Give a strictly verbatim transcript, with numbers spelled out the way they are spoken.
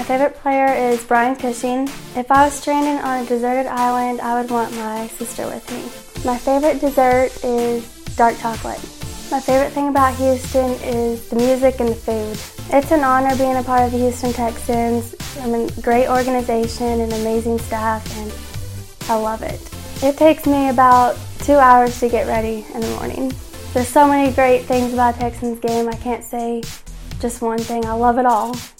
favorite player is Brian Cushing. If I was stranded on a deserted island, I would want my sister with me. My favorite dessert is dark chocolate. My favorite thing about Houston is the music and the food. It's an honor being a part of the Houston Texans. I'm a great organization and amazing staff, and I love it. It takes me about two hours to get ready in the morning. There's so many great things about a Texans game. I can't say just one thing. I love it all.